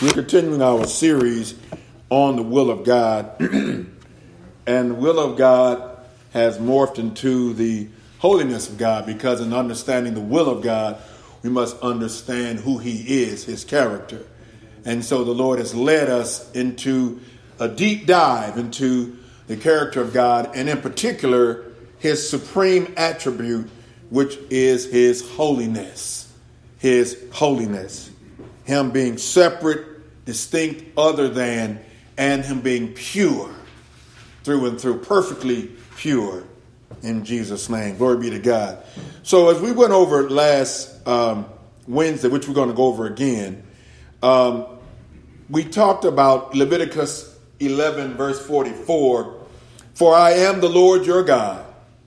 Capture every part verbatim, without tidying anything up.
We're continuing our series on the will of God. And the will of God has morphed into the holiness of God, because in understanding the will of God, we must understand who he is, his character. And so the Lord has led us into a deep dive into the character of God, and in particular, his supreme attribute, which is his holiness. His holiness. Him being separate, distinct, other than, and him being pure through and through, perfectly pure, in Jesus' name. Glory be to God. So as we went over last um, Wednesday, which we're going to go over again, um, we talked about Leviticus eleven, verse forty-four. For I am the Lord your God.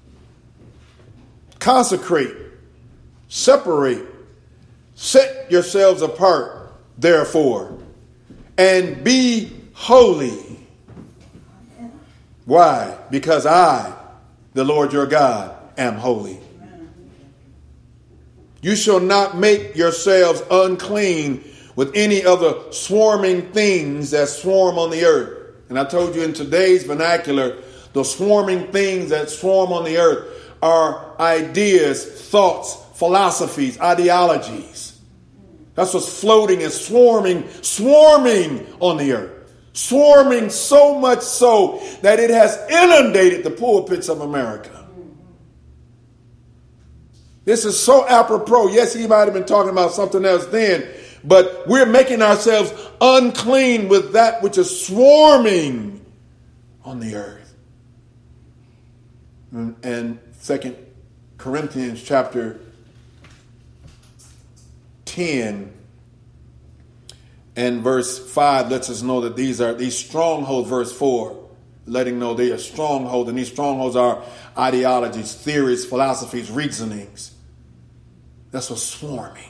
Consecrate, separate, set yourselves apart, therefore, and be holy. Why? Because I, the Lord your God, am holy. You shall not make yourselves unclean with any other swarming things that swarm on the earth. And I told you in today's vernacular, the swarming things that swarm on the earth are ideas, thoughts, philosophies, ideologies. That's what's floating and swarming, swarming on the earth. Swarming so much so that it has inundated the pulpits of America. This is so apropos. Yes, he might have been talking about something else then, but we're making ourselves unclean with that which is swarming on the earth. And, and Second Corinthians chapter ten and verse five lets us know that these are these strongholds. Verse four, letting know they are strongholds, and these strongholds are ideologies, theories, philosophies, reasonings. That's what's swarming.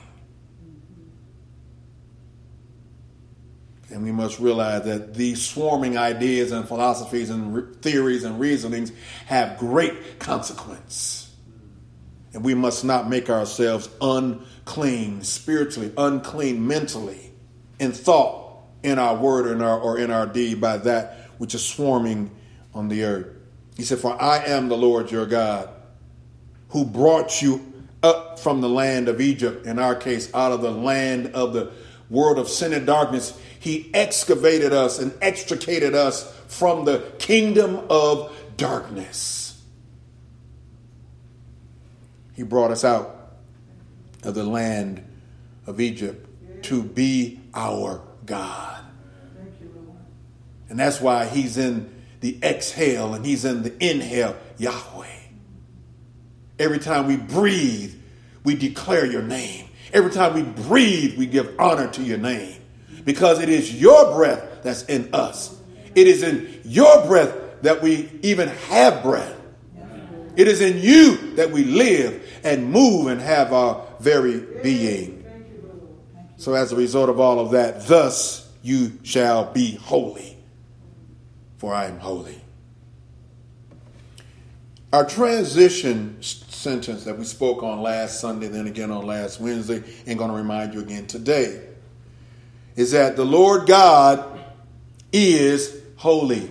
And we must realize that these swarming ideas and philosophies and re- theories and reasonings have great consequence. And we must not make ourselves unclean, spiritually, unclean mentally, in thought, in our word, or in our, or in our deed, by that which is swarming on the earth. He said, for I am the Lord your God, who brought you up from the land of Egypt, in our case, out of the land of the world of sin and darkness. He excavated us and extricated us from the kingdom of darkness. He brought us out of the land of Egypt to be our God. And that's why he's in the exhale and he's in the inhale, Yahweh. Every time we breathe, we declare your name. Every time we breathe, we give honor to your name. Because it is your breath that's in us. It is in your breath that we even have breath. It is in you that we live and move and have our very being. So as a result of all of that, thus you shall be holy, for I am holy. Our transition sentence that we spoke on last Sunday, then again on last Wednesday, and going to remind you again today, is that the Lord God is holy.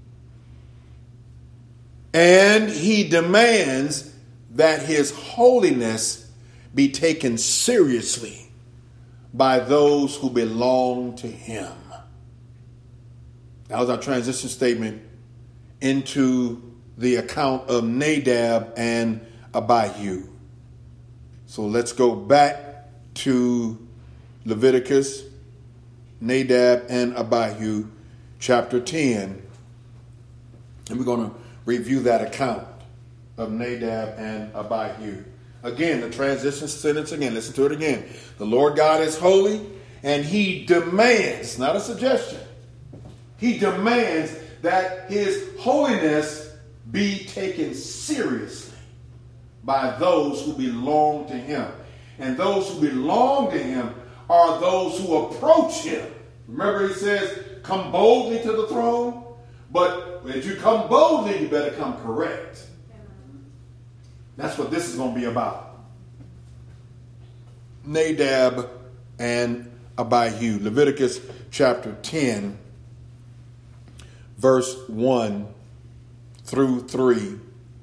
And he demands that his holiness be taken seriously by those who belong to him. That was our transition statement into the account of Nadab and Abihu. So let's go back to Leviticus, Nadab and Abihu, chapter ten. And we're going to review that account of Nadab and Abihu. Again, the transition sentence again. Listen to it again. The Lord God is holy, and he demands, not a suggestion, he demands that his holiness be taken seriously by those who belong to him. And those who belong to him are those who approach him. Remember, he says, come boldly to the throne. But as you come boldly, you better come correct. That's what this is going to be about. Nadab and Abihu. Leviticus chapter ten, verse one through three.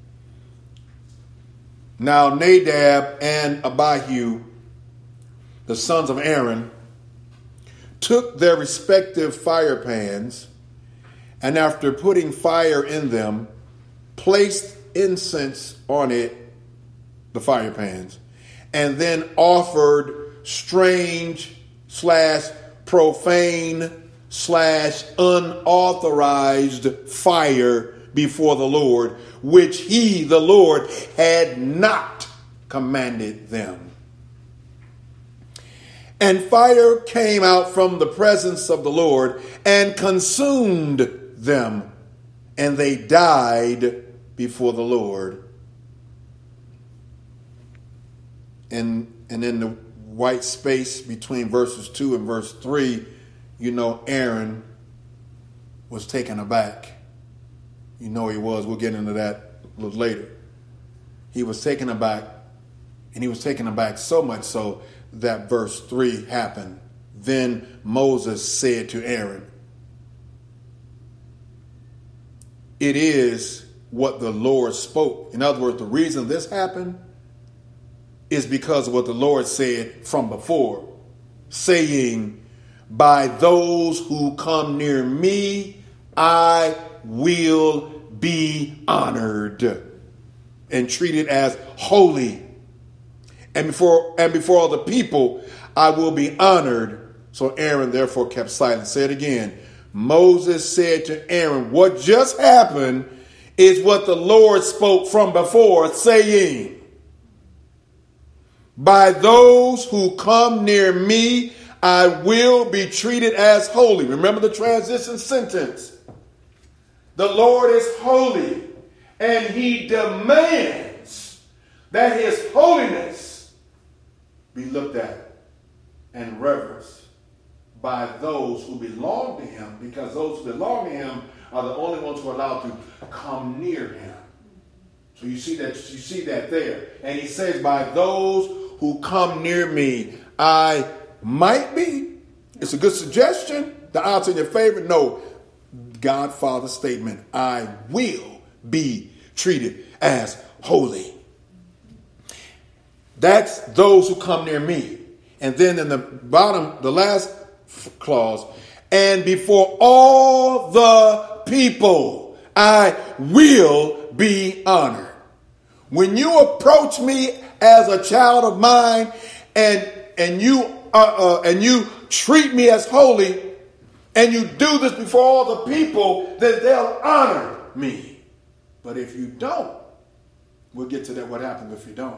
Now Nadab and Abihu, the sons of Aaron, took their respective fire pans, and after putting fire in them, placed incense on it, the fire pans, and then offered strange slash profane slash unauthorized fire before the Lord, which he, the Lord, had not commanded them. And fire came out from the presence of the Lord and consumed them, and they died before the Lord. And, and in the white space between verses two and verse three, you know, Aaron was taken aback. You know he was. We'll get into that a little later. He was taken aback, and he was taken aback so much so that verse three happened. Then Moses said to Aaron, "It is what the Lord spoke." In other words, the reason this happened is because of what the Lord said from before, saying, "By those who come near me, I will be honored and treated as holy. And before and before all the people, I will be honored." So Aaron therefore kept silent. Say it again. Moses said to Aaron, what just happened is what the Lord spoke from before, saying, "By those who come near me, I will be treated as holy." Remember the transition sentence. The Lord is holy, and he demands that his holiness be looked at and reverenced by those who belong to him, because those who belong to him are the only ones who are allowed to come near him. So you see that you see that there. And he says, "By those who come near me, I might be." It's a good suggestion. The odds in your favor. No, Godfather statement. I will be treated as holy. That's those who come near me. And then in the bottom, the last clause, "And before all the people, I will be honored." When you approach me as a child of mine, and and you uh, uh, and you treat me as holy, and you do this before all the people, then they'll honor me. But if you don't, we'll get to that. What happens if you don't?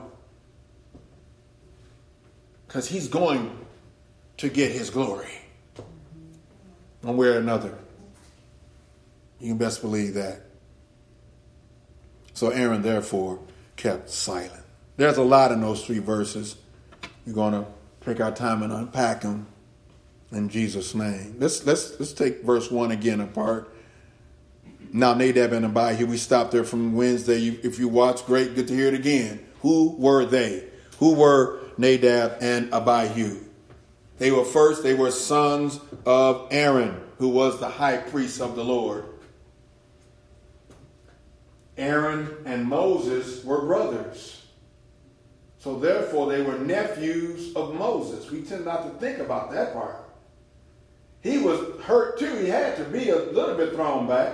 Because he's going to get his glory one way or another. You can best believe that. So Aaron therefore kept silent. There's a lot in those three verses. We're going to take our time and unpack them in Jesus' name. Let's let's let's take verse one again apart. Now Nadab and Abihu, we stopped there from Wednesday. You, if you watch, great, good to hear it again. Who were they? Who were Nadab and Abihu? They were first, they were sons of Aaron, who was the high priest of the Lord. Aaron and Moses were brothers. So therefore, they were nephews of Moses. We tend not to think about that part. He was hurt too. He had to be a little bit thrown back.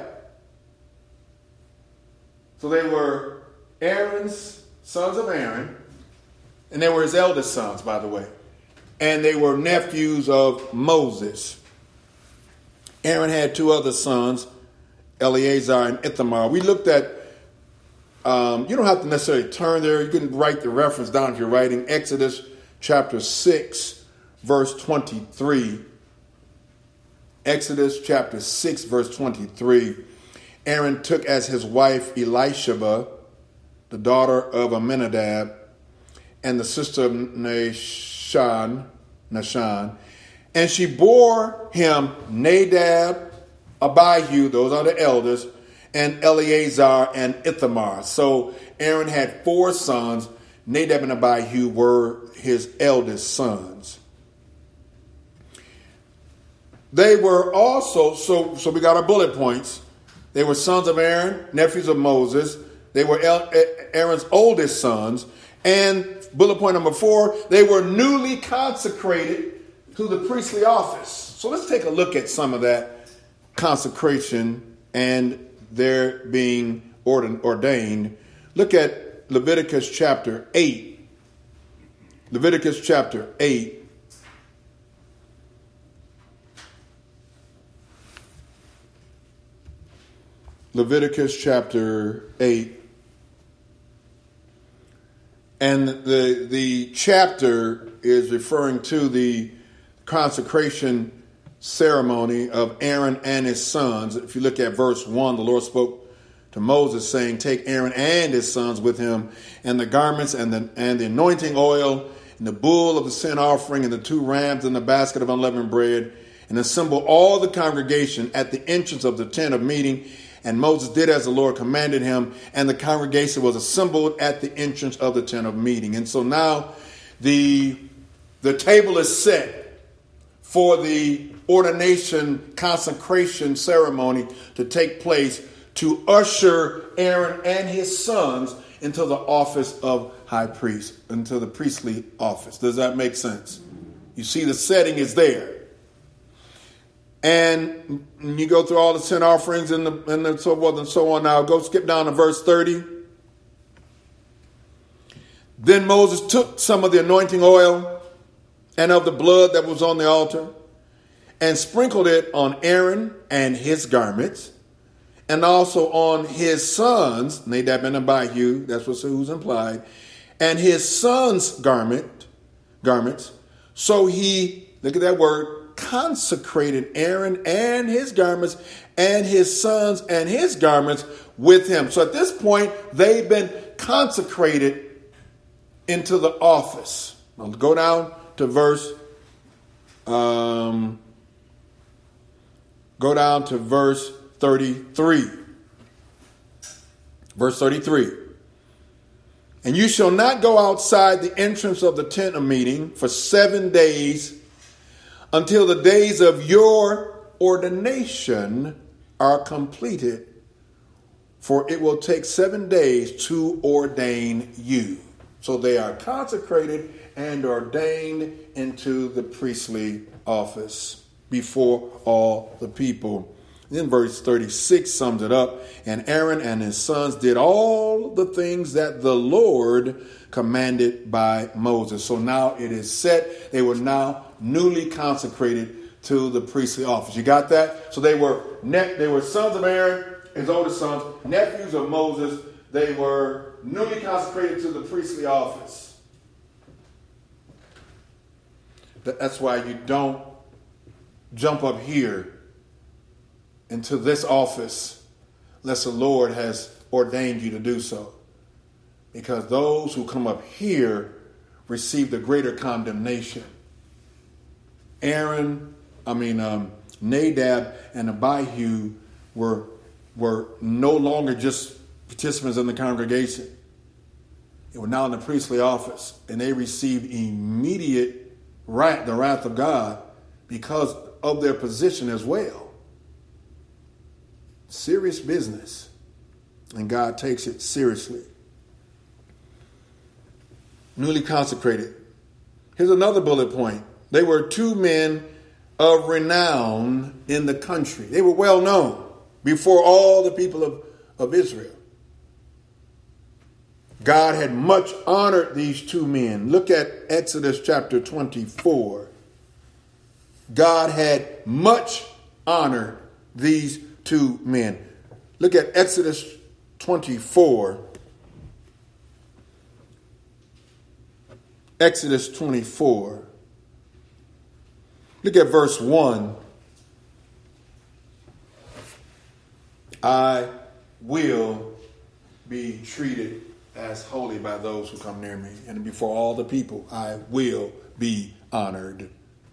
So they were Aaron's sons of Aaron. And they were his eldest sons, by the way. And they were nephews of Moses. Aaron had two other sons, Eleazar and Ithamar. We looked at, um, you don't have to necessarily turn there. You can write the reference down if you're writing. Exodus chapter six, verse twenty-three. Exodus chapter six, verse twenty-three. Aaron took as his wife Elisheba, the daughter of Amminadab, and the sister of Nahshon, Nahshon, and she bore him Nadab, Abihu, those are the elders, and Eleazar and Ithamar. So Aaron had four sons. Nadab and Abihu were his eldest sons. They were also, so, so we got our bullet points. They were sons of Aaron, nephews of Moses. They were Aaron's oldest sons. And bullet point number four, they were newly consecrated to the priestly office. So let's take a look at some of that consecration and their being ordained. Look at Leviticus chapter eight. Leviticus chapter eight. Leviticus chapter eight. And the, the chapter is referring to the consecration ceremony of Aaron and his sons. If you look at verse one, the Lord spoke to Moses saying, take Aaron and his sons with him, and the garments and the, and the anointing oil, and the bull of the sin offering, and the two rams and the basket of unleavened bread, and assemble all the congregation at the entrance of the tent of meeting. And Moses did as the Lord commanded him, and the congregation was assembled at the entrance of the tent of meeting. And so now the, the table is set for the ordination consecration ceremony to take place to usher Aaron and his sons into the office of high priest, into the priestly office. Does that make sense? You see, the setting is there. And you go through all the sin offerings and, the, and the so forth and so on. Now go skip down to verse thirty. Then Moses took some of the anointing oil and of the blood that was on the altar and sprinkled it on Aaron and his garments, and also on his sons, Nadab and Abihu, that's what's who's implied, and his sons' garment, garments. So he, look at that word, consecrated Aaron and his garments and his sons and his garments with him. So at this point, they've been consecrated into the office. Now go down to verse, um, go down to verse thirty-three. Verse thirty-three. And you shall not go outside the entrance of the tent of meeting for seven days until the days of your ordination are completed, for it will take seven days to ordain you. So they are consecrated and ordained into the priestly office before all the people. Then verse thirty-six sums it up. And Aaron and his sons did all the things that the Lord commanded by Moses. So now it is set. They were now newly consecrated to the priestly office. You got that? So they were ne- they were sons of Aaron, his oldest sons, nephews of Moses. They were newly consecrated to the priestly office. That's why you don't jump up here into this office unless the Lord has ordained you to do so. Because those who come up here receive the greater condemnation. Aaron, I mean, um, Nadab and Abihu were, were no longer just participants in the congregation. They were now in the priestly office, and they received immediate wrath, the wrath of God, because of their position as well. Serious business, and God takes it seriously. Newly consecrated. Here's another bullet point. They were two men of renown in the country. They were well known before all the people of, of Israel. God had much honored these two men. Look at Exodus chapter twenty-four. God had much honored these two men. Look at Exodus twenty-four. Exodus twenty-four. Look at verse one. I will be treated as holy by those who come near me, and before all the people I will be honored.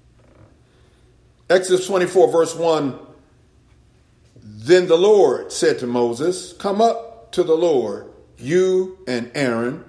Exodus twenty-four, verse one. Then the Lord said to Moses, come up to the Lord, you and Aaron,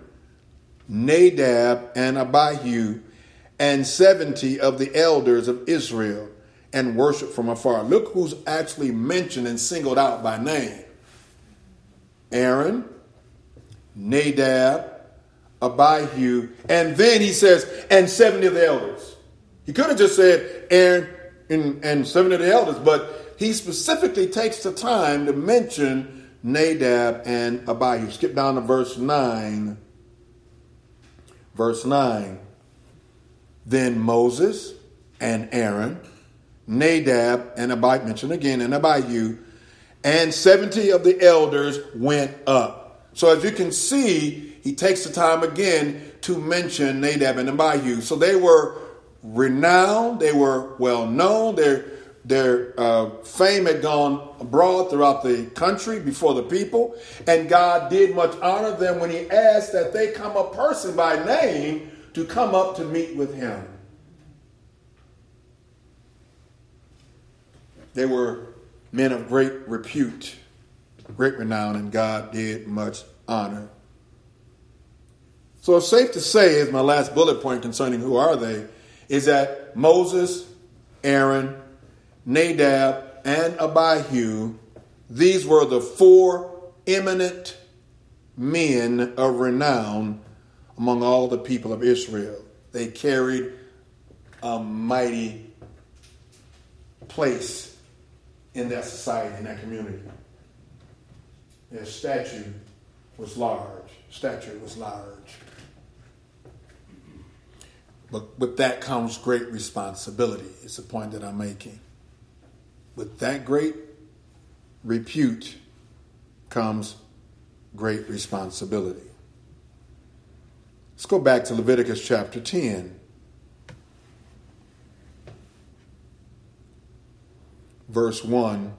Nadab and Abihu, and seventy of the elders of Israel, and worship from afar. Look who's actually mentioned and singled out by name. Aaron, Nadab, Abihu, and then he says, and seventy of the elders. He could have just said Aaron and, and seventy of the elders, but he specifically takes the time to mention Nadab and Abihu. Skip down to verse nine. Verse nine. Then Moses and Aaron, Nadab and Abihu, mentioned again, and Abihu, and seventy of the elders went up. So as you can see, he takes the time again to mention Nadab and Abihu. So they were renowned, they were well known, their, their uh, fame had gone abroad throughout the country before the people, and God did much honor them when he asked that they come a person by name to come up to meet with him. They were men of great repute, great renown, and God did much honor. So it's safe to say, as my last bullet point concerning who are they, is that Moses, Aaron, Nadab, and Abihu, these were the four eminent men of renown among all the people of Israel. They carried a mighty place in that society, in that community. Their stature was large. Stature was large. But with that comes great responsibility. It's the point that I'm making. With that great repute comes great responsibility. Let's go back to Leviticus chapter ten. Verse one.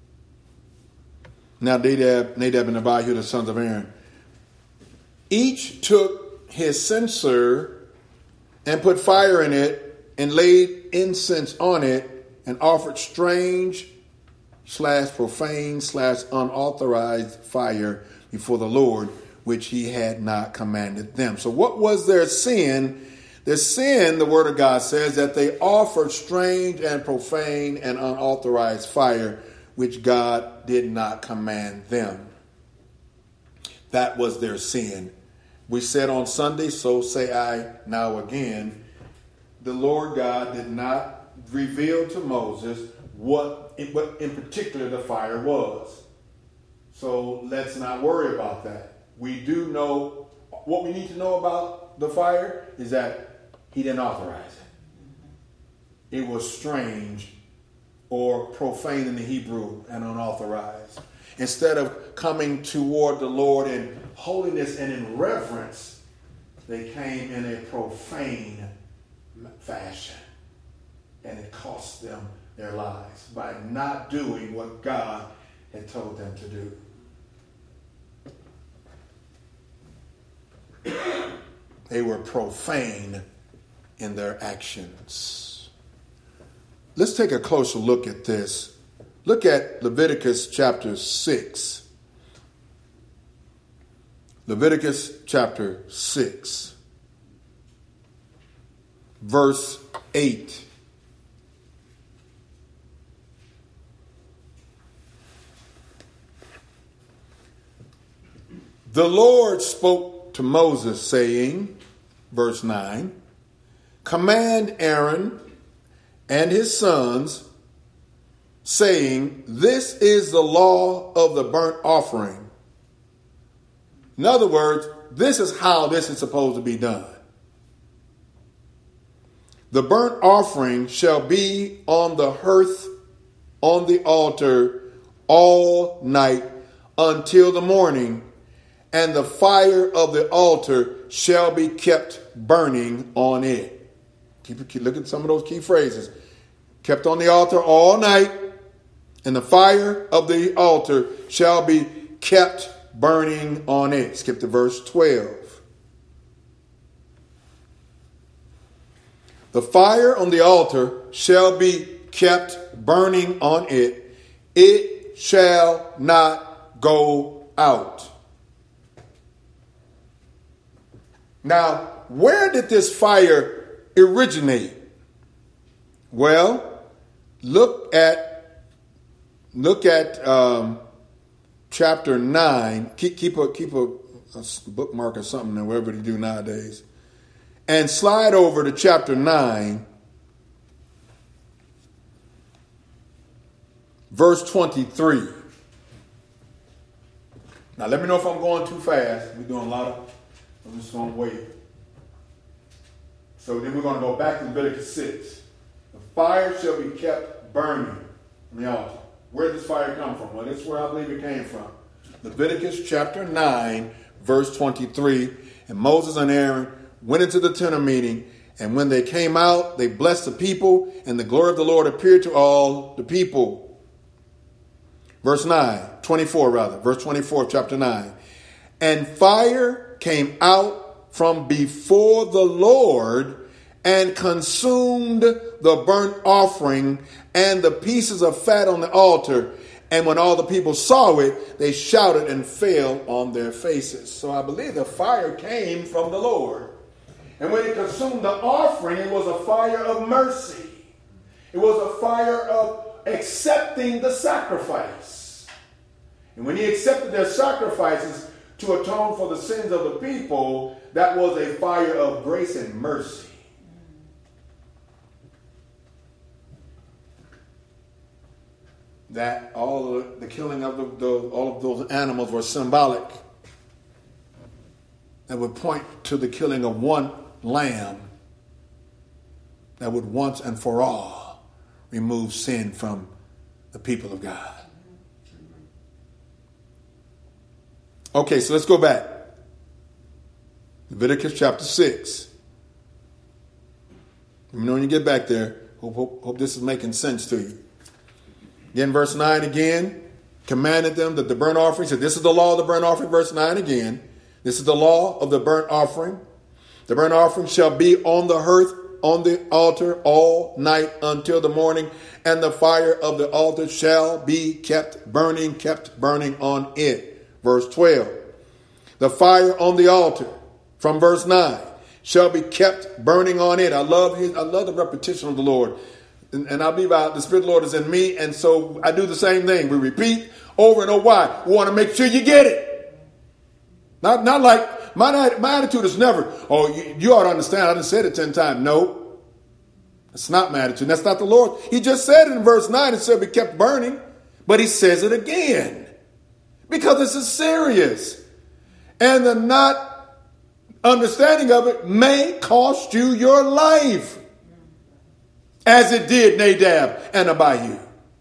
Now Nadab, Nadab and Abihu, the sons of Aaron, each took his censer and put fire in it and laid incense on it and offered strange slash profane slash unauthorized fire before the Lord, which he had not commanded them. So what was their sin? Their sin, the word of God says, that they offered strange and profane and unauthorized fire, which God did not command them. That was their sin. We said on Sunday, so say I now again, the Lord God did not reveal to Moses what, what in particular the fire was. So let's not worry about that. We do know, what we need to know about the fire is that he didn't authorize it. It was strange or profane in the Hebrew and unauthorized. Instead of coming toward the Lord in holiness and in reverence, they came in a profane fashion. And it cost them their lives by not doing what God had told them to do. They were profane in their actions. Let's take a closer look at this. Look at Leviticus chapter six. Leviticus chapter six, verse eight. The Lord spoke to Moses, saying, verse nine, command Aaron and his sons, saying, this is the law of the burnt offering. In other words, this is how this is supposed to be done. The burnt offering shall be on the hearth on the altar all night until the morning, and the fire of the altar shall be kept burning on it. Keep, keep look at some of those key phrases. Kept on the altar all night, and the fire of the altar shall be kept burning on it. Skip to verse twelve. The fire on the altar shall be kept burning on it. It shall not go out. Now, where did this fire originate? Well, look at look at um, chapter nine. Keep keep a keep a, a bookmark or something, or whatever you do nowadays, and slide over to chapter nine, verse twenty-three. Now, let me know if I'm going too fast. We're doing a lot of. I'm just going to wait. So then we're going to go back to Leviticus six. The fire shall be kept burning on the altar. Where did this fire come from? Well, this is where I believe it came from. Leviticus chapter nine, verse twenty-three. And Moses and Aaron went into the tent of meeting, and when they came out, they blessed the people, and the glory of the Lord appeared to all the people. Verse nine, twenty-four rather, verse twenty-four of chapter nine. And fire came out from before the Lord and consumed the burnt offering and the pieces of fat on the altar. And when all the people saw it, they shouted and fell on their faces. So I believe the fire came from the Lord. And when it consumed the offering, it was a fire of mercy. It was a fire of accepting the sacrifice. And when he accepted their sacrifices to atone for the sins of the people, that was a fire of grace and mercy. That all of the killing of the, the, all of those animals were symbolic. That would point to the killing of one lamb that would once and for all remove sin from the people of God. Okay, so let's go back. Leviticus chapter six. Let me know when you get back there. Hope, hope, hope this is making sense to you. Again, verse nine again. Commanded them that the burnt offering. So this is the law of the burnt offering. Verse nine again. This is the law of the burnt offering. The burnt offering shall be on the hearth, on the altar all night until the morning. And the fire of the altar shall be kept burning, kept burning on it. Verse twelve. The fire on the altar, from verse nine, shall be kept burning on it. I love his, I love the repetition of the Lord. And, and I believe I, the Spirit of the Lord is in me. And so I do the same thing. We repeat over and over. Why? We want to make sure you get it. Not, not like, my, my attitude is never, oh, you, you ought to understand. I done said it ten times. No, that's not my attitude. That's not the Lord. He just said it in verse nine. It shall be kept burning. But he says it again. Because this is serious. And the not understanding of it may cost you your life. As it did Nadab and Abihu.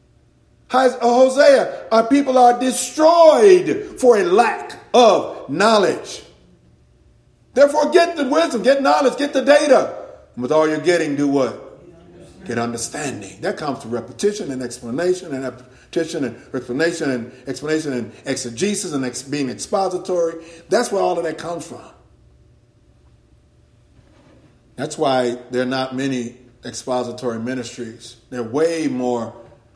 Hosea, our people are destroyed for a lack of knowledge. Therefore, get the wisdom, get knowledge, get the data. And with all you're getting, do what? Get understanding. That comes to repetition and explanation and repetition and explanation and explanation and exegesis and ex- being expository. That's where all of that comes from. That's why there are not many expository ministries. They're way more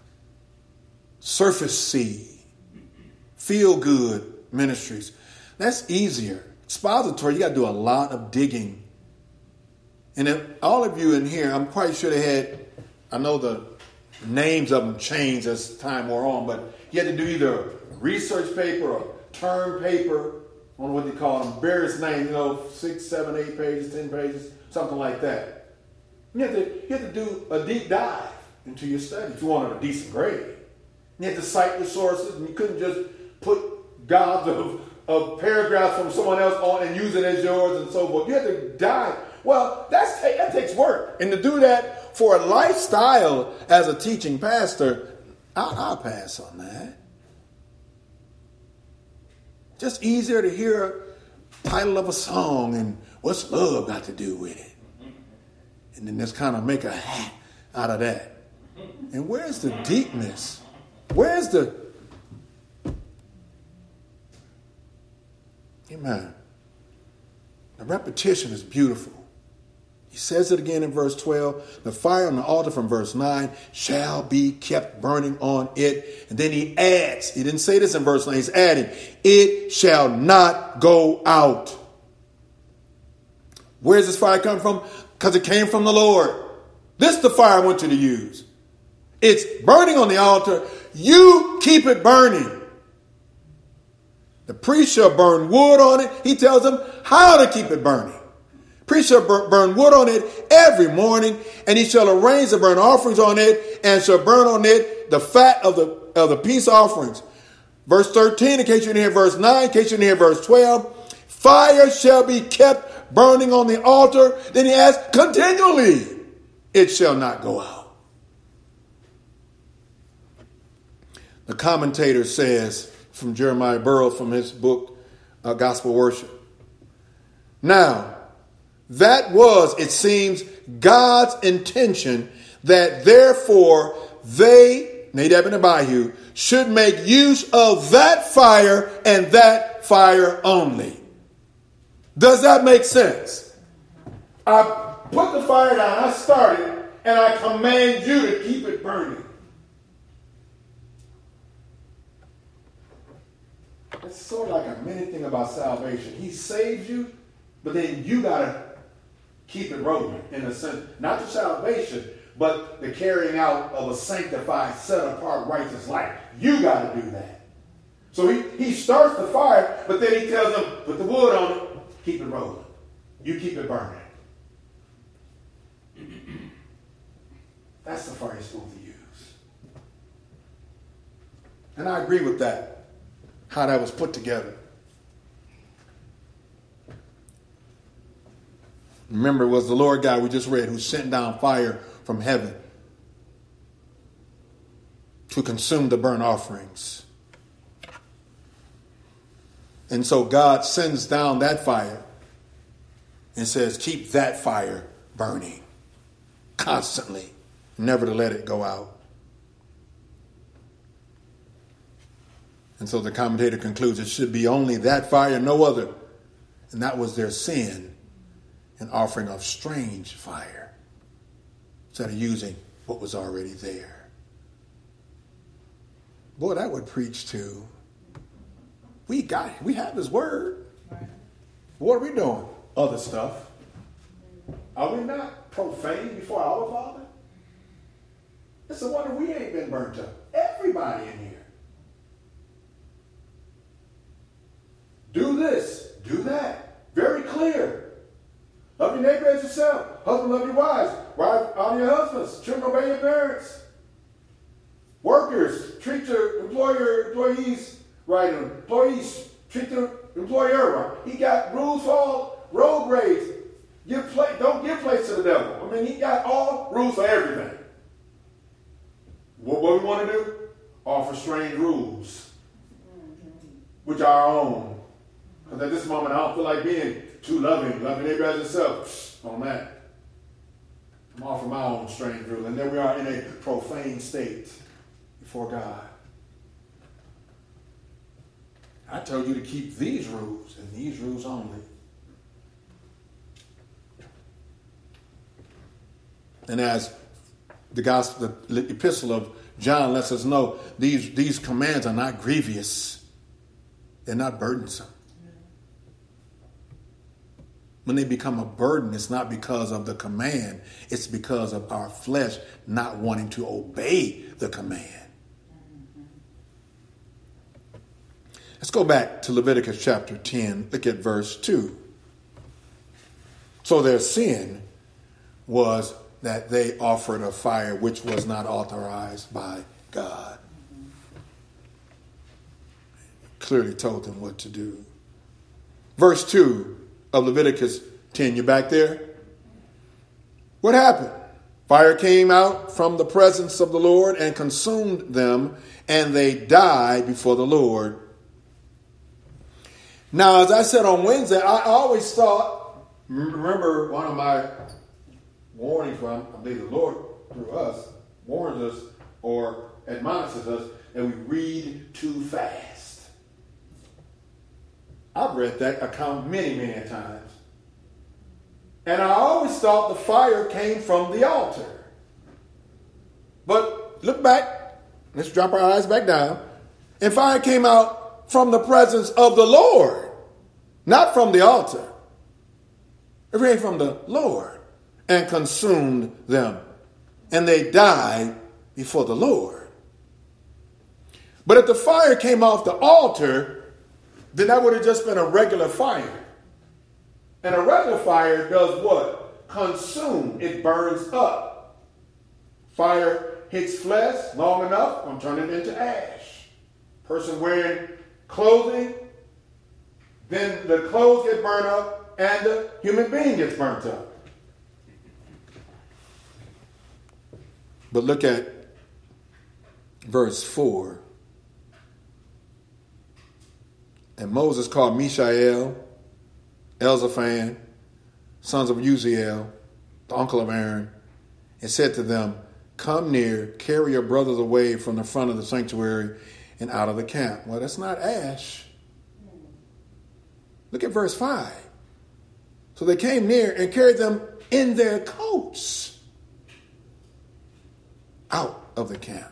surface-y, feel-good ministries. That's easier. Expository, you got to do a lot of digging. And if all of you in here, I'm quite sure they had, I know the names of them changed as time wore on, but you had to do either a research paper or term paper, I don't know what they call them, various names, you know, six, seven, eight pages, ten pages, something like that. You have to, you have to do a deep dive into your study if you wanted a decent grade. You had to cite your sources, and you couldn't just put gobs of, of paragraphs from someone else on and use it as yours and so forth. You had to dive. Well, that's, that takes work. And to do that for a lifestyle as a teaching pastor, I'll, I'll pass on that. Just easier to hear a title of a song and what's love got to do with it. And then just kind of make a hat out of that. And where's the deepness? Where's the... Amen. The repetition is beautiful. He says it again in verse twelve. The fire on the altar from verse nine shall be kept burning on it. And then he adds, he didn't say this in verse nine, he's adding, it shall not go out. Where's this fire come from? Because it came from the Lord. This is the fire I want you to use. It's burning on the altar. You keep it burning. The priest shall burn wood on it. He tells them how to keep it burning. Priest shall burn wood on it every morning, and he shall arrange the burnt offerings on it, and shall burn on it the fat of the of the peace offerings. Verse thirteen, in case you didn't hear verse nine, in case you didn't hear verse twelve, fire shall be kept burning on the altar. Then he adds, continually, it shall not go out. The commentator says, from Jeremiah Burroughs, from his book, uh, Gospel Worship, now, that was, it seems, God's intention, that therefore they, Nadab and Abihu, should make use of that fire and that fire only. Does that make sense? I put the fire down, I started, and I command you to keep it burning. It's sort of like a mini thing about salvation. He saves you, but then you got to keep it rolling, in a sense. Not your salvation, but the carrying out of a sanctified, set-apart, righteous life. You got to do that. So he, he starts the fire, but then he tells them, put the wood on it, keep it rolling. You keep it burning. That's the fire you're supposed to use. And I agree with that, how that was put together. Remember, it was the Lord God we just read who sent down fire from heaven to consume the burnt offerings. And so God sends down that fire and says, keep that fire burning constantly, never to let it go out. And so the commentator concludes it should be only that fire, no other. And that was their sin, an offering of strange fire, instead of using what was already there. Boy, that would preach to. We got it. We have his word. What are we doing? Other stuff. Are we not profane before our Father? It's a wonder we ain't been burnt up. Everybody in here. Do this. Do that. Very clear. Love your neighbor as yourself. Husband, love your wives. Wives, honor your husbands. Children, obey your parents. Workers, treat your employer, employees right. Employees, treat the employer right. He got rules for all road grades. Give play, don't give place to the devil. I mean, he got all rules for everything. What, what we want to do? Offer strange rules, which are our own. Because at this moment, I don't feel like being too loving, loving neighbor as yourself. On that. I'm offering my own strange rule. And there we are in a profane state before God. I told you to keep these rules and these rules only. And as the gospel, the epistle of John lets us know, these, these commands are not grievous. They're not burdensome. When they become a burden, it's not because of the command. It's because of our flesh not wanting to obey the command. Let's go back to Leviticus chapter ten. Look at verse two. So their sin was that they offered a fire which was not authorized by God. Clearly told them what to do. Verse two of Leviticus ten. You back there? What happened? Fire came out from the presence of the Lord and consumed them, and they died before the Lord. Now, as I said on Wednesday, I always thought, remember one of my warnings from, I believe the Lord through us warns us or admonishes us that we read too fast. I've read that account many, many times. And I always thought the fire came from the altar. But look back. Let's drop our eyes back down. And fire came out from the presence of the Lord, not from the altar. It came from the Lord and consumed them. And they died before the Lord. But if the fire came off the altar, then that would have just been a regular fire. And a regular fire does what? Consume. It burns up. Fire hits flesh long enough, I'm turning it into ash. Person wearing clothing, then the clothes get burned up and the human being gets burnt up. But look at verse four. And Moses called Mishael, Elzaphan, sons of Uziel, the uncle of Aaron, and said to them, come near, carry your brothers away from the front of the sanctuary and out of the camp. Well, that's not ash. Look at verse five. So they came near and carried them in their coats out of the camp.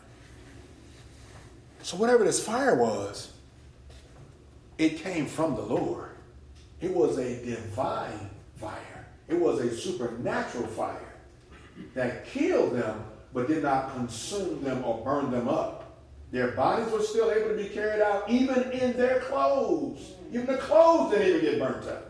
So whatever this fire was, it came from the Lord. It was a divine fire. It was a supernatural fire that killed them but did not consume them or burn them up. Their bodies were still able to be carried out even in their clothes. Even the clothes didn't even get burnt up.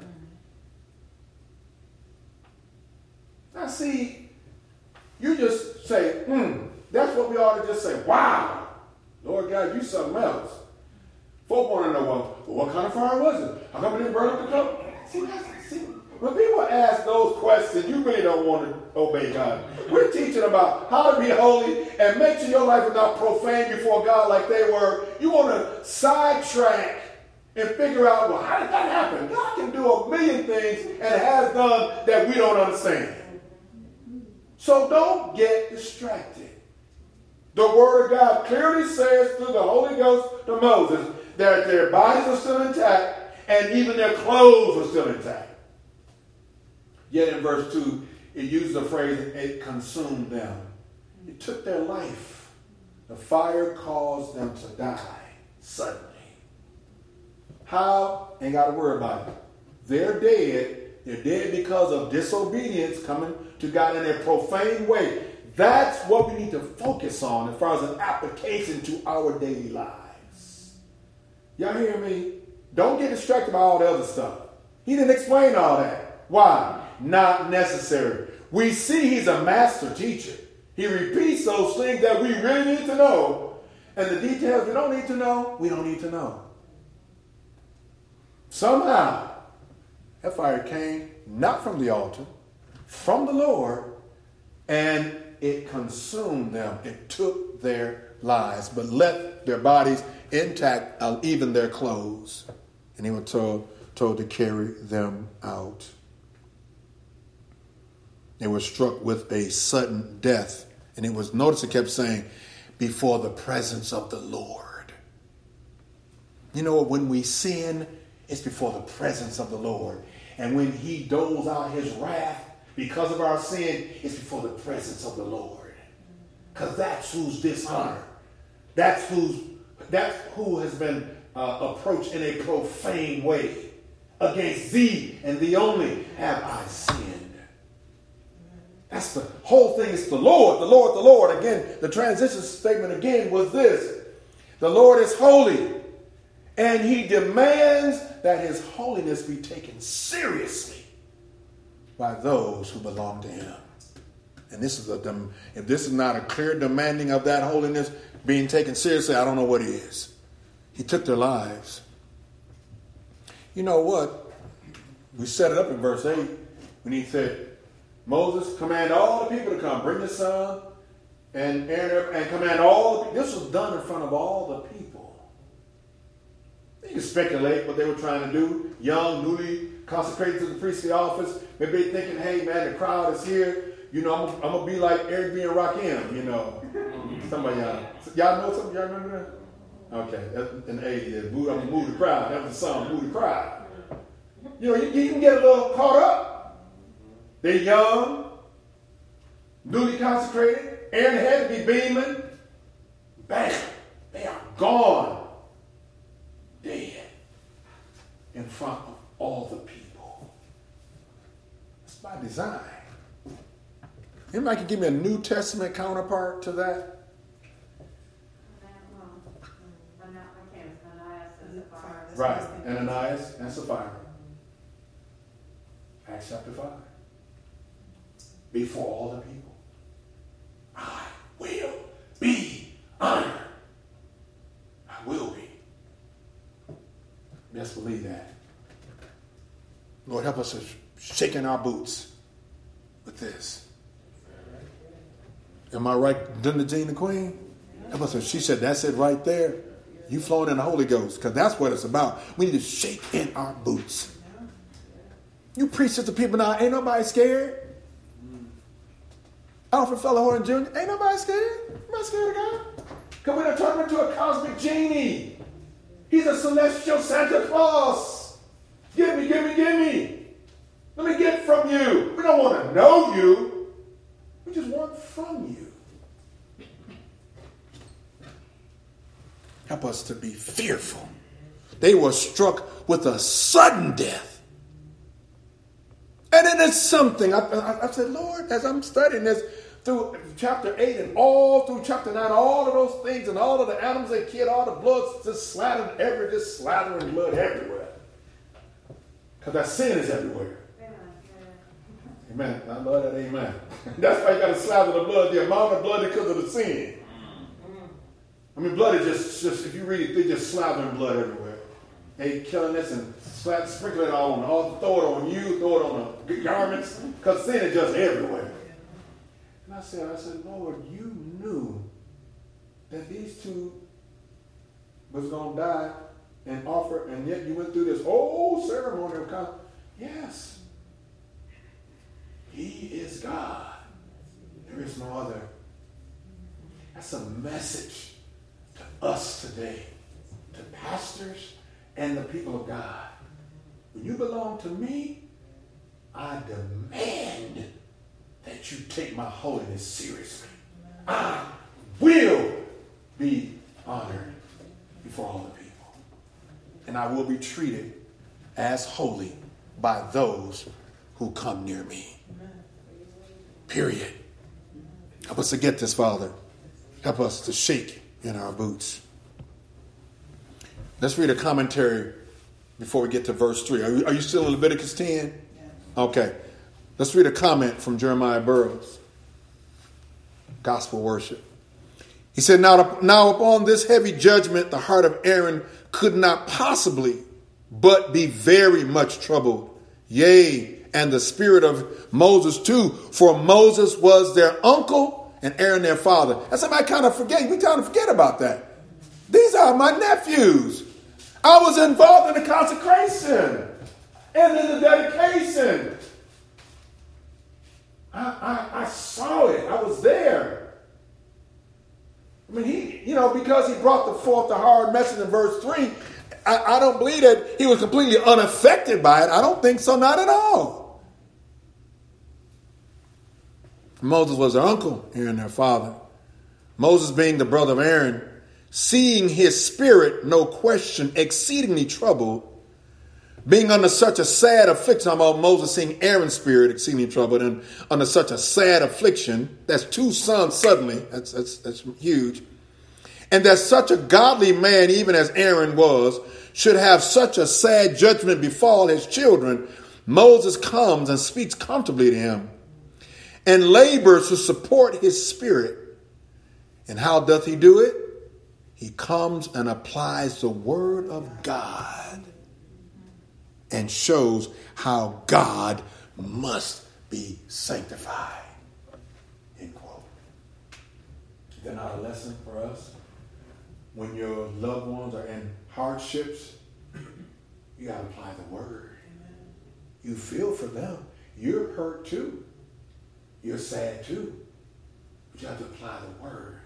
Now see, you just say, hmm, that's what we ought to just say, wow, Lord God, you something else. Folk want to know, well, well, what kind of fire was it? How come it didn't burn up the coat? See, that's, see, when people ask those questions, you really don't want to obey God. We're teaching about how to be holy and make sure your life is not profane before God like they were. You want to sidetrack and figure out, well, how did that happen? God can do a million things and has done that we don't understand. So don't get distracted. The Word of God clearly says through the Holy Ghost to Moses that their bodies are still intact and even their clothes are still intact. Yet in verse two, it uses the phrase, it consumed them. It took their life. The fire caused them to die suddenly. How? Ain't got to worry about it. They're dead. They're dead because of disobedience coming to God in a profane way. That's what we need to focus on as far as an application to our daily lives. Y'all hear me? Don't get distracted by all the other stuff. He didn't explain all that. Why? Not necessary. We see he's a master teacher. He repeats those things that we really need to know. And the details we don't need to know, we don't need to know. Somehow, that fire came not from the altar, from the Lord, and it consumed them. It took their lives, but left their bodies intact, uh, even their clothes. And he was told, told to carry them out. They were struck with a sudden death. And it was, notice it kept saying, before the presence of the Lord. You know, when we sin, it's before the presence of the Lord. And when he doles out his wrath because of our sin, it's before the presence of the Lord. Because that's who's dishonored. That's who's that's who has been uh, approached in a profane way. Against thee and thee only have I sinned. That's the whole thing. It's the Lord, the Lord, the Lord. Again, the transition statement again was this. The Lord is holy, and he demands that his holiness be taken seriously by those who belong to him. And this is a, if this is not a clear demanding of that holiness being taken seriously, I don't know what is. He took their lives. You know what? We set it up in verse eight when he said, Moses, command all the people to come. Bring your son and Aaron and command all the people. This was done in front of all the people. You can speculate what they were trying to do. Young, newly consecrated to the priestly office. Maybe they're thinking, hey, man, the crowd is here. You know, I'm, I'm going to be like Eric B. and Rakim, you know. Somebody, y'all, y'all know something? Y'all remember that? Okay, that's in the eighties. I'm going to move the crowd. That was the song, Move the Crowd. You know, you, you can get a little caught up. They're young, newly consecrated. Aaron had to be beaming. Bam! They are gone. Dead. In front of all the people. It's by design. Anybody can give me a New Testament counterpart to that? Right. Ananias and Sapphira. Acts chapter five. Before all the people. I will be honored. I will be. Let's believe that. Lord, help us to shake in our boots with this. Am I right, Dunda Jean the Queen? Help us. She said, that's it right there. You flowing in the Holy Ghost, because that's what it's about. We need to shake in our boots. You preach to the people now, ain't nobody scared. Alfred Feller Horton Junior, ain't nobody scared. Nobody scared of God. Because we're going to turn him into a cosmic genie. He's a celestial Santa Claus. Give me, give me, give me. Let me get from you. We don't want to know you. We just want from you. Help us to be fearful. They were struck with a sudden death. And then there's something. I, I, I said, Lord, as I'm studying this through chapter eight and all through chapter nine, all of those things and all of the animals they killed, all the blood just slathering every, just slathering blood everywhere. Because that sin is everywhere. Amen. I love that. Amen. That's why you got to slather the blood, the amount of blood because of the sin. I mean, blood is just, just if you read it, they just slathering blood everywhere. They killing this and slat, sprinkle it all on, all, throw it on you, throw it on the garments, because sin is just everywhere. And I said, I said, Lord, you knew that these two was going to die and offer, and yet you went through this whole ceremony of con- Yes. He is God. There is no other. That's a message to us today, to pastors and the people of God. When you belong to me, I demand that you take my holiness seriously. I will be honored before all the people. And I will be treated as holy by those who come near me. Period. Help us to get this, Father. Help us to shake in our boots. Let's read a commentary before we get to verse three. Are you, are you still in Leviticus ten? Okay. Let's read a comment from Jeremiah Burroughs. Gospel worship. He said, now, now upon this heavy judgment, the heart of Aaron could not possibly but be very much troubled. Yea, and the spirit of Moses too, for Moses was their uncle and Aaron their father. That's something I kind of forget. We kind of forget about that. These are my nephews. I was involved in the consecration and in the dedication. I, I, I saw it. I was there. I mean, he, you know, because he brought the forth the hard message in verse three, I, I don't believe that he was completely unaffected by it. I don't think so, not at all. Moses was their uncle, Aaron their father. Moses being the brother of Aaron, seeing his spirit, no question, exceedingly troubled, being under such a sad affliction, I'm about Moses seeing Aaron's spirit exceedingly troubled and under such a sad affliction, that's two sons suddenly, that's, that's, that's huge, and that such a godly man, even as Aaron was, should have such a sad judgment befall his children, Moses comes and speaks comfortably to him and labors to support his spirit. And how doth he do it? He comes and applies the word of God and shows how God must be sanctified. End quote. Is that not a lesson for us? When your loved ones are in hardships, you got to apply the word. You feel for them. You're hurt too. You're sad too. But you have to apply the word.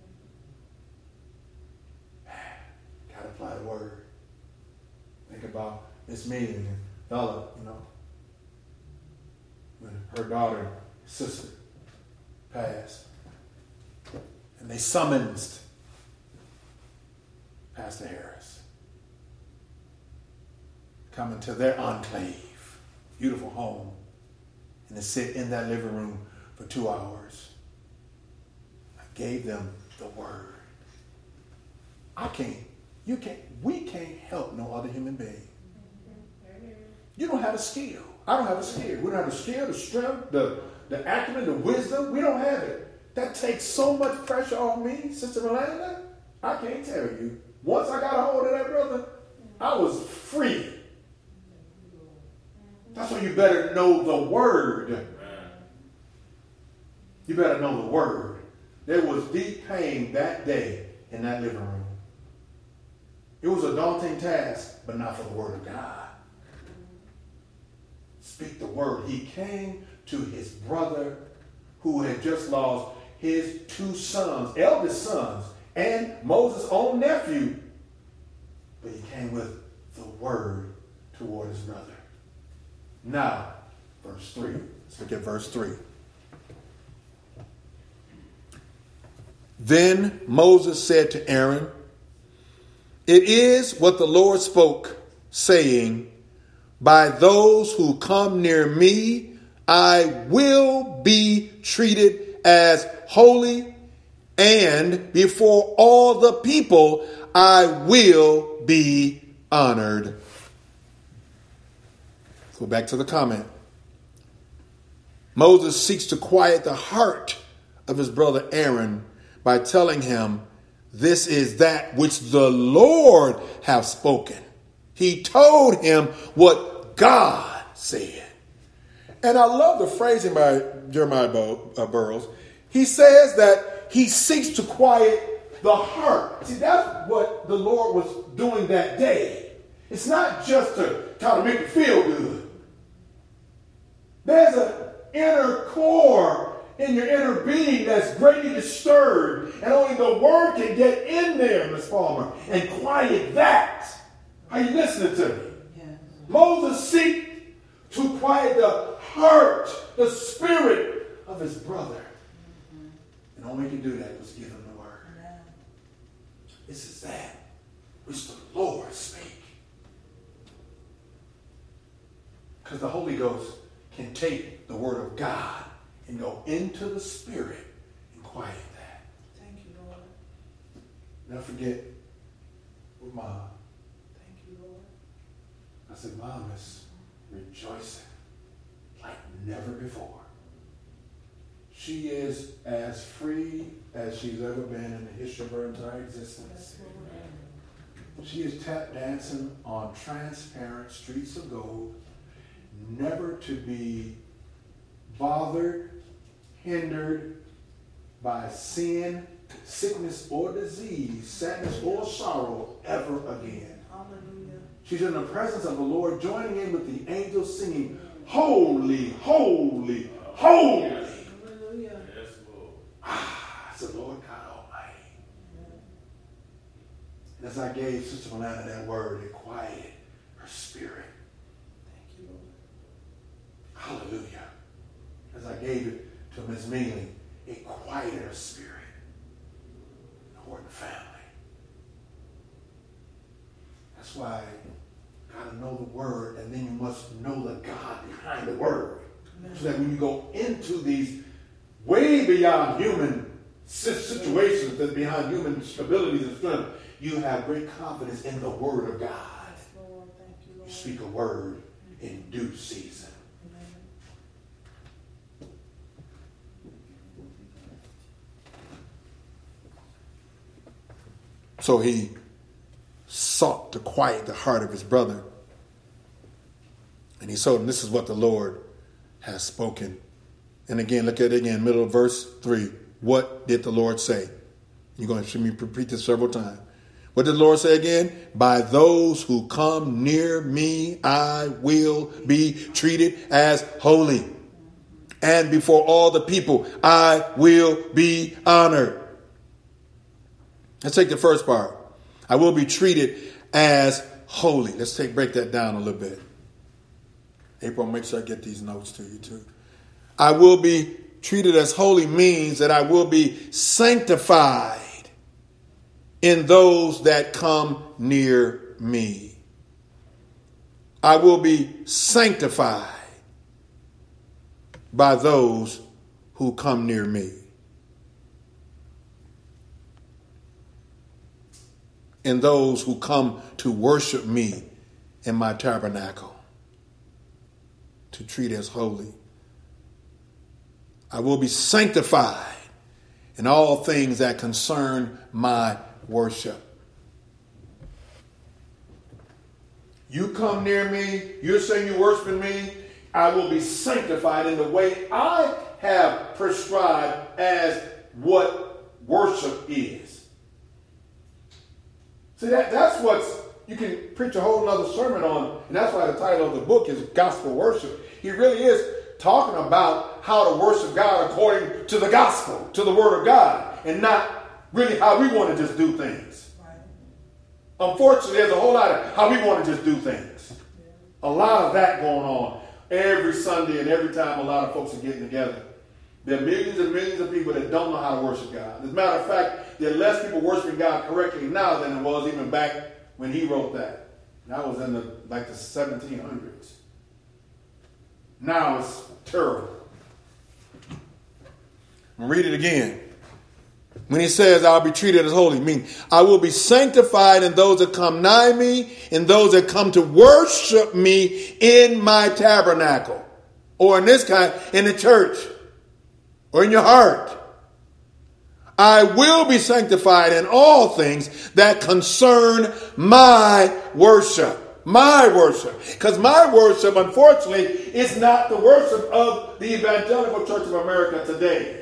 Got to apply the word. Think about Miss Mealy and Bella, you know, when her daughter, sister, passed. And they summoned Pastor Harris. Come into their enclave, beautiful home, and to sit in that living room for two hours. I gave them the word. I can't You can't, we can't help no other human being. You don't have a skill. I don't have a skill. We don't have the skill, the strength, the, the acumen, the wisdom. We don't have it. That takes so much pressure on me, Sister Rolanda. I can't tell you. Once I got a hold of that, brother, I was free. That's why you better know the word. You better know the word. There was deep pain that day in that living room. It was a daunting task, but not for the word of God. Speak the word. He came to his brother who had just lost his two sons, eldest sons, and Moses' own nephew. But he came with the word toward his brother. Now, verse three. Let's look at verse three. Then Moses said to Aaron, "It is what the Lord spoke, saying, by those who come near me, I will be treated as holy, and before all the people, I will be honored." Go back to the comment. Moses seeks to quiet the heart of his brother Aaron by telling him, this is that which the Lord hath spoken. He told him what God said. And I love the phrasing by Jeremiah Burroughs. He says that he seeks to quiet the heart. See, that's what the Lord was doing that day. It's not just to kind of make you feel good. There's an inner core in your inner being that's greatly disturbed. And only the word can get in there, Miss Palmer, and quiet that. Are you listening to me? Yes. Moses seeks to quiet the heart, the spirit of his brother. Mm-hmm. And the only way he could do that was give him the word. Yeah. This is that which the Lord spake. Because the Holy Ghost can take the word of God and go into the spirit and quiet that. Thank you, Lord. Never forget with Mom. Thank you, Lord. I said, Mom is rejoicing like never before. She is as free as she's ever been in the history of her entire existence. She is tap dancing on transparent streets of gold, never to be bothered, hindered by sin, sickness, or disease, sadness, or sorrow ever again. Hallelujah. She's in the presence of the Lord, joining in with the angels singing, holy, holy, holy. Hallelujah. Yes, Lord. Ah, it's the Lord God Almighty. And as I gave Sister Milana that word, it quieted her spirit. Thank you, Lord. Hallelujah. As I gave it to Miss Mealy, it quieted her spirit. The Horton family. That's why you got to know the word, and then you must know the God behind the word. Amen. So that when you go into these way beyond human situations, that beyond human abilities and strength, you have great confidence in the word of God. Yes, Lord. Thank you, Lord. You speak a word in due season. So he sought to quiet the heart of his brother. And he told him, this is what the Lord has spoken. And again, look at it again, middle of verse three. What did the Lord say? You're going to see me repeat this several times. What did the Lord say again? By those who come near me, I will be treated as holy. And before all the people, I will be honored. Let's take the first part. I will be treated as holy. Let's take break that down a little bit. April, make sure I get these notes to you too. I will be treated as holy means that I will be sanctified in those that come near me. I will be sanctified by those who come near me. in those who come to worship me in my tabernacle, to treat as holy. I will be sanctified in all things that concern my worship. You come near me, you're saying you're worshiping me, I will be sanctified in the way I have prescribed as what worship is. See, that, that's what's, you can preach a whole nother sermon on, and that's why the title of the book is Gospel Worship. He really is talking about how to worship God according to the gospel, to the word of God, and not really how we want to just do things. Right. Unfortunately, there's a whole lot of how we want to just do things. Yeah. A lot of that going on every Sunday and every time a lot of folks are getting together. There are millions and millions of people that don't know how to worship God. As a matter of fact, there are less people worshiping God correctly now than it was even back when he wrote that. That was in the like the seventeen hundreds. Now it's terrible. I'll read it again. When he says, I'll be treated as holy, mean I will be sanctified in those that come nigh me, in those that come to worship me in my tabernacle. Or in this kind, in the church. Or in your heart. I will be sanctified in all things that concern my worship. My worship. Because my worship, unfortunately, is not the worship of the Evangelical Church of America today.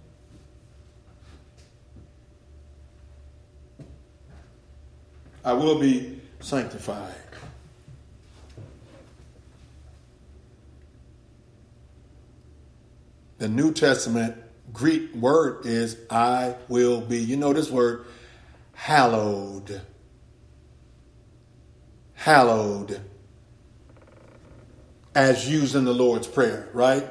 I will be sanctified. The New Testament Greek word is I will be. You know this word, hallowed. Hallowed. As used in the Lord's Prayer, right?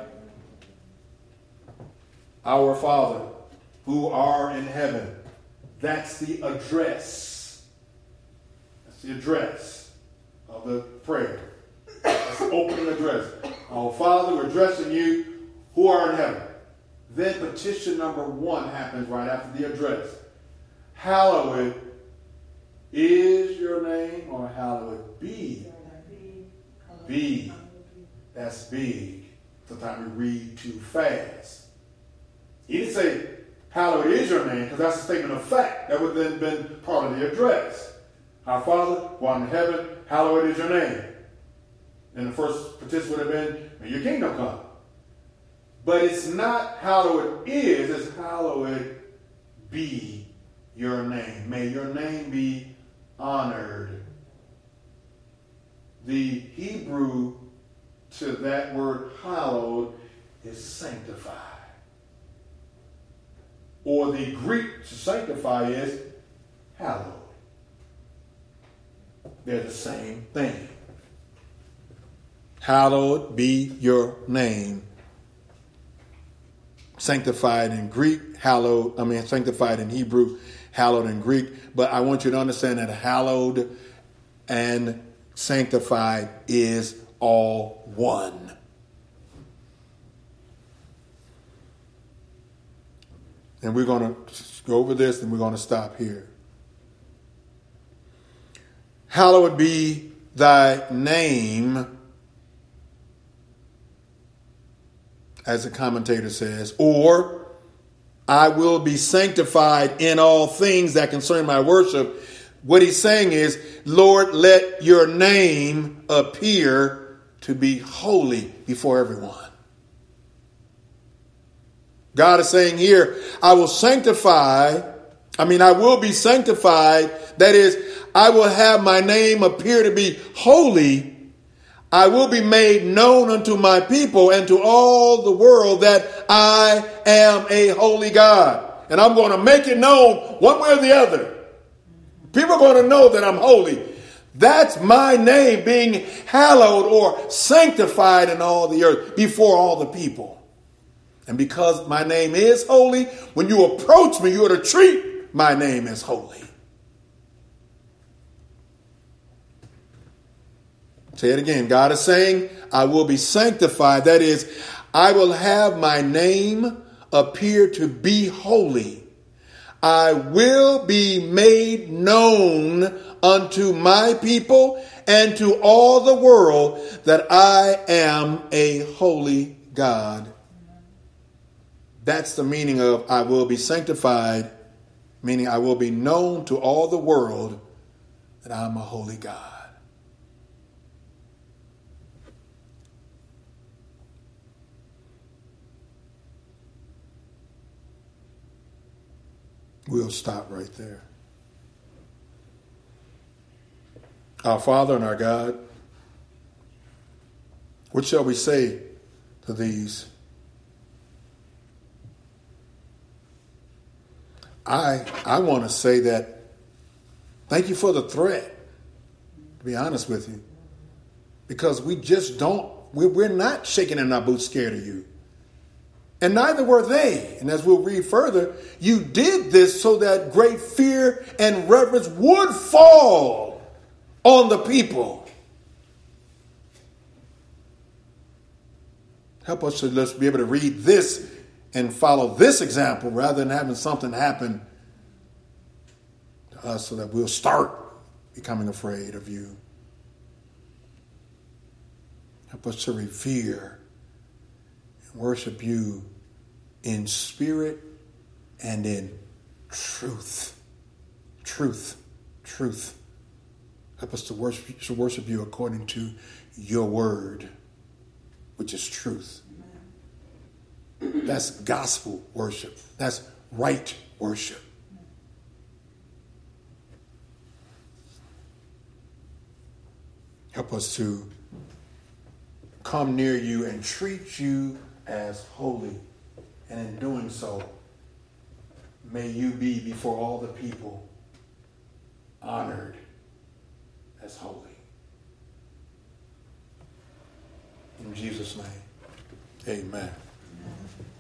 Our Father, who are in heaven. That's the address. That's the address of the prayer. That's the opening address. Our Father, we're addressing you who are in heaven. Then petition number one happens right after the address. Hallowed is your name, or hallowed be. Be. That's big. Sometimes we read too fast. He didn't say, hallowed is your name, because that's a statement of fact. That would then have been part of the address. Our Father, who art in heaven, hallowed is your name. And the first petition would have been, may your kingdom come. But it's not hallowed is, it's hallowed be your name. May your name be honored. The Hebrew to that word hallowed is sanctified. Or the Greek to sanctify is hallowed. They're the same thing. Hallowed be your name. Sanctified in Greek, hallowed, I mean sanctified in Hebrew, hallowed in Greek. But I want you to understand that hallowed and sanctified is all one. And we're going to go over this and we're going to stop here. Hallowed be thy name, as the commentator says, or I will be sanctified in all things that concern my worship. What he's saying is, Lord, let your name appear to be holy before everyone. God is saying here, I will sanctify, I mean, I will be sanctified. That is, I will have my name appear to be holy. I will be made known unto my people and to all the world that I am a holy God. And I'm going to make it known one way or the other. People are going to know that I'm holy. That's my name being hallowed or sanctified in all the earth before all the people. And because my name is holy, when you approach me, you are to treat my name as holy. Say it again. God is saying, I will be sanctified. That is, I will have my name appear to be holy. I will be made known unto my people and to all the world that I am a holy God. That's the meaning of I will be sanctified, meaning I will be known to all the world that I'm a holy God. We'll stop right there. Our Father and our God, what shall we say to these? I I want to say that thank you for the threat, to be honest with you. Because we just don't, we're not shaking in our boots scared of you. And neither were they. And as we'll read further, you did this so that great fear and reverence would fall on the people. Help us to let's be able to read this and follow this example rather than having something happen to us so that we'll start becoming afraid of you. Help us to revere and worship you in spirit and in truth. Truth. Truth. Help us to worship, to worship you according to your word, which is truth. That's gospel worship. That's right worship. Help us to come near you and treat you as holy. And in doing so, may you be before all the people honored as holy. In Jesus' name, amen.